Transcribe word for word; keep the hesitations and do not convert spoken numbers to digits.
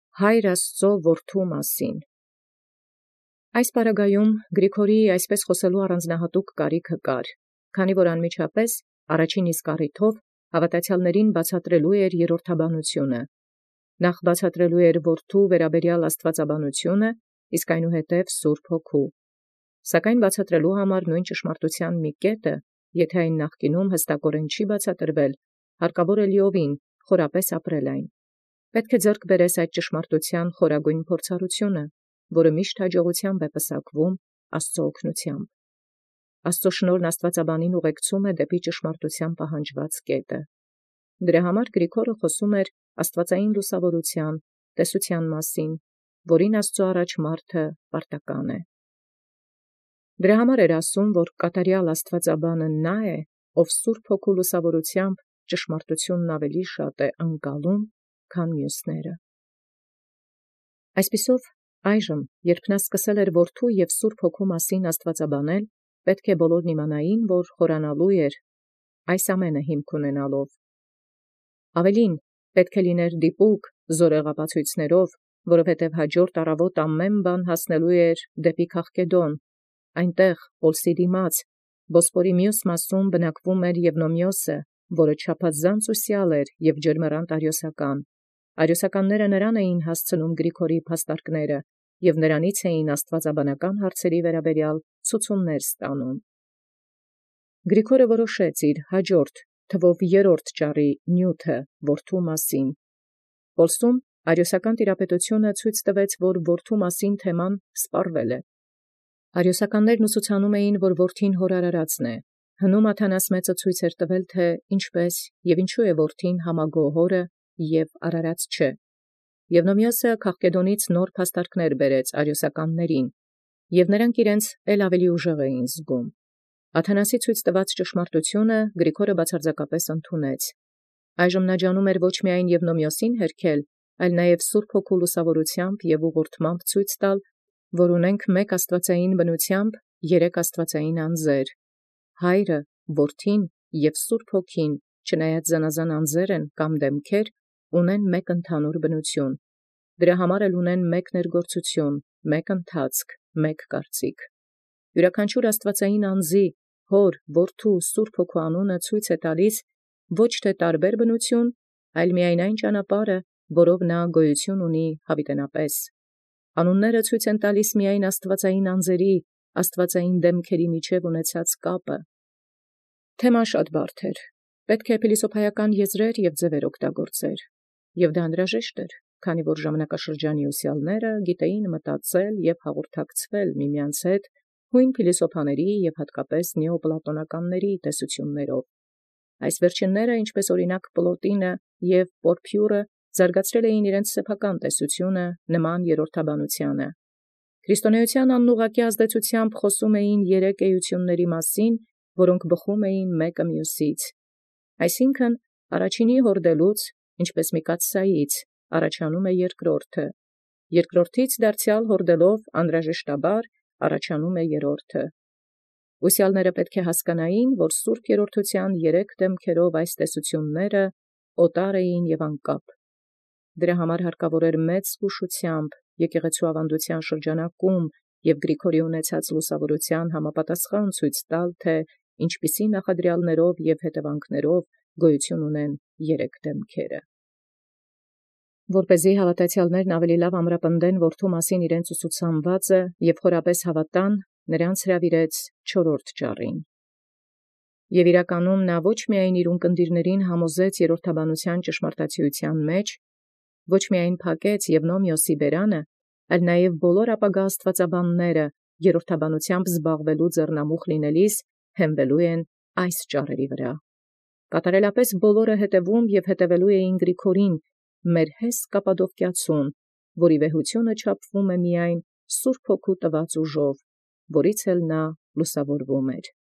Հայր Աստծո որդու մասին։ Այս պարագայում Գրիգորիի այսպես խոսելու առանձնահատուկ կարիք կար, քանի որ անմիջապես առաջին իսկ առիթով հավատացյալներին բացատրելու էր երրորդաբանությունը, նախ բացատրելու էր որդու վերաբերյալ աստվածաբանությունը, իսկ այնուհետև Սուրբ Հոգու, սակայն բացատրելու համար նույն ճշմարտության մի կետը, եթե այն նախկինում հստակորեն չի բացատրվել, հարկավոր է լիովին խորապես ապրել այն։ Պետք է ձեռք բերես այդ ճշմարտության խորագույն փորձառությունը, որը միշտ հաջողությամբ է պսակվում Աստծո օգնությամբ։ Աստծո շնորհն աստվածաբանին ուղեկցում է դեպի ճշմարտության պահանջված կետը։ Դրա համար Գրիգորը խոսում էր աստվածային լուսավորության, տեսության մասին, որին Աստծո առաջ մարդը պարտական է։ Դրա համար էր ասում, որ կատարյալ աստվածաբանը նա է, ով Սուրբ Հոգու լուսավորությամբ ճշմարտությունն ավելի շատ է ընկալում, քան մյուսները։ Այսպիսով, այժմ, երբ նա սկսել էր որդու և Սուրբ Հոգու մասին աստվածաբանել, պետք է բոլորն իմանային, որ խորանալու էր այս ամենը հիմք ունենալով։ Ավելին, պետք է լիներ դիպուկ զորեղապացույցներով, որովհետև հաջորդ առավոտ ամեն բան հասնելու էր դեպի Քաղկեդոն, այնտեղ, Պոլսի դիմաց, Բոսպորի մյուս մասում բնակվում էր Եվնոմիոսը, որը չափազանց ուսյալ էր և ջերմեռանդ արիոսական։ Արիոսականները նրան էին հասցնում Գրիգորի փաստարկները և նրանից էին աստվածաբանական հարցերի վերաբերյալ ցուցումներ ստանում։ Գրիգորը որոշեց իր հաջորդ թվով երրորդ ճառի նյութը որդու մասին։ Պոլսում արիոսական տիրապետությունը ցույց տվեց, որ որդու մասին թեման սպառվել է։ Արիոսականներն ուսուցանում էին, որ որդին հոր արարածն է։ Հնում Աթանաս մեծը ցույց էր տվել, թե ինչպես և ինչու է որդին համագոհ հորը և արարած չէ։ Եվնոմիոսը Քաղկեդոնից նոր փաստարկներ բերեց արիոսականներին, և նրանք իրենց ել ավելի ուժեղ էին զգում։ Աթանասի ցույց տված ճշմարտությունը Գրիգորը բացարձակապես ընդունեց։ Այժմ նա ջանում էր ոչ միայն Եվնոմիոսին հերքել, այլ նաև Սուրբ Հոգու լուսավորությամբ և ուղղորդմամբ ցույց տալ, որ ունենք մեկ աստվածային բնությամբ երեք աստվածային անձեր՝ Հայրը, Որդին և Սուրբ Հոգին, չնայած զանազան անձեր են կամ դեմքեր, ունեն մեկ ընդհանուր բնություն։ Դրա համար էլ ունեն մեկ ներգործություն, մեկ ընթացք, մեկ կարծիք։ Յուրաքանչյուր աստվածային անձի, Հոր, Որդու, Սուրբ Հոգու անունը ցույց է տալիս ոչ թե տարբեր բնություն, այլ միայն այն ճանապարհը, որով նա գոյություն ունի հավիտենապես։ Անունները ցույց են տալիս միայն աստվածային անձերի, աստվածային դեմքերի միջև ունեցած կապը։ Թեման շատ բարդ էր, պետք է փիլիսոփայական եզրեր և ձևեր օգտագործեր, և դա անհրաժեշտ էր, քանի որ ժամանակաշրջանի ուսյալները գիտեին մտածել և հաղորդակցվել միմյանց հետ հույն փիլիսոփաների և հատկապես նեոպլատոնականների տեսություններով։ Այս վերջինները, ինչպես օրինակ Պլոտինը և Պորփյուրը, զարգացրել էին իրենց սեփական տեսությունը նման երրորդաբանությանը։ Քրիստոնեության անուղղակի ազդեցությամբ խոսում էին երեք էությունների մասին, որոնք բխում էին մեկը մյուսից։ Այսինքն, առաջինի հորդելուց, ինչպես Միկացայից, առաջանում է երկրորդը, երկրորդից դարձյալ հորդելով անհրաժեշտաբար առաջանում է երրորդը։ Ուսյալները պետք է հասկանային, որ Սուրբ Երրորդության երեք դեմքերով այս տեսությունները օտար էին և անկապ։ Դրա համար հարկավոր էր մեծ զգուշությամբ եկեղեցու ավանդության շրջանակում և Գրիգորի ունեցած լուսավորության համապատասխան ցույց տալ, թե ինչպիսի նախադրյալներով և հետևանքներով գոյություն ունեն երեք դեմքերը։ Որպեսզի հավատացյալներն ավելի լավ ամրապնդեն որդու մասին իրենց ուսուցանվածը և խորապես հավատան, նրանց հրավիրեց չորրորդ ճառին։ Եւ իրականում նա ոչ միայն իր ունկնդիրներին համոզեց երրորդաբանության ճշմարտացիության մեջ, ոչ միայն փակեց Եվնոմիոսի բերանը, այլ նաև բոլոր ապագա աստվածաբանները երրորդաբանությամբ զբաղվելու ձեռնամուխ լինելիս հենվելու են այս ճառերի վրա։ Կատարելապես բոլորը հետևում և հետևելու էին Գրիգորին, մեր հես Կապադովկիացուն, որի վեհությունը չափվում է միայն Սուրբ Հոգու տված ուժով, որից էլ նա լուսավորվում էր։